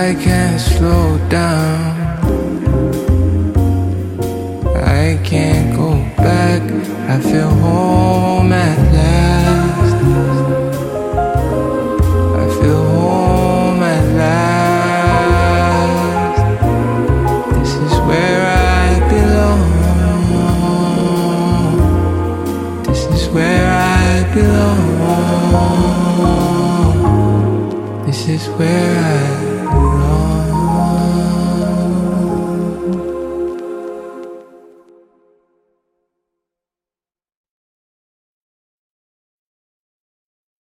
I can't slow down. I can't go back. I feel home at last. I feel home at last. This is where I belong. This is where I belong. This is where I belong.